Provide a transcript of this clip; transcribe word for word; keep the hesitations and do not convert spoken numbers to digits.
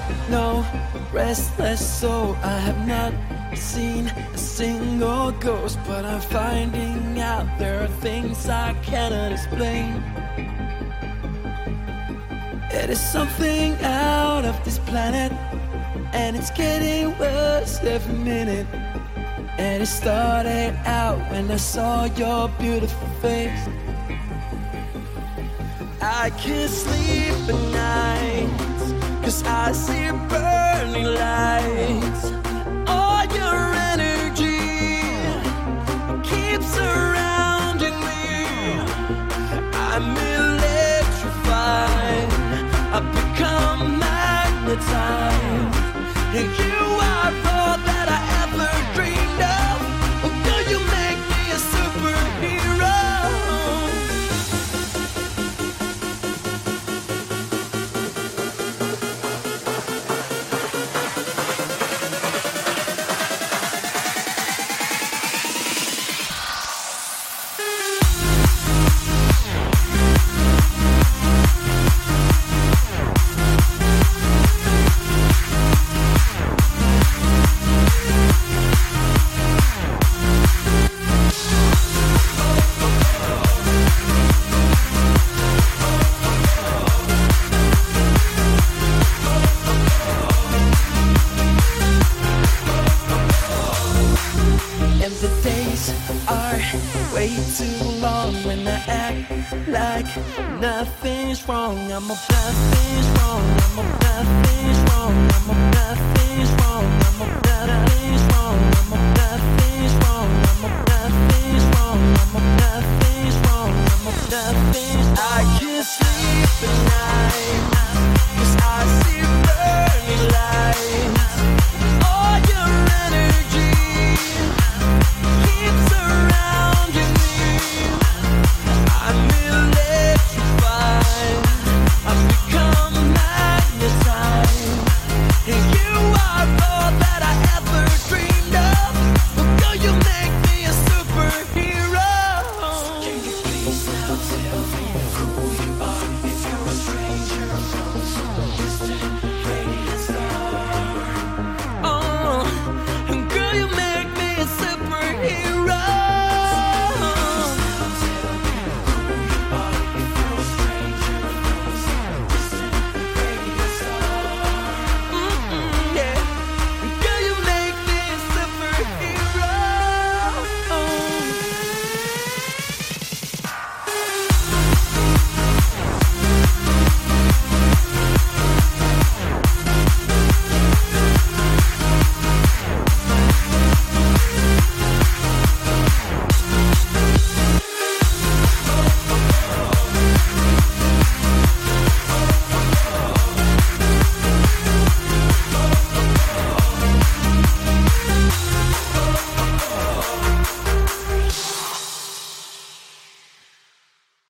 no restless soul. I have not seen a single ghost, but I'm finding out there are things I cannot explain. It is something out of this planet, and it's getting worse every minute. And it started out when I saw your beautiful face. I can't sleep at night, 'cause I see burning lights. All your energy keeps surrounding me. I'm electrified, I've become magnetized. And you are all that I ever dreamed of. Oh, girl, you make me a superhero. Way too long when I act like nothing's wrong. I'm a nothing's wrong. I'm a nothing's wrong. I'm a nothing's wrong. I'm a nothing's wrong. I'm a nothing's wrong. I'm a nothing's wrong. I'm a nothing's wrong. I'm a nothing's. I can't sleep at night, 'cause I see burning light.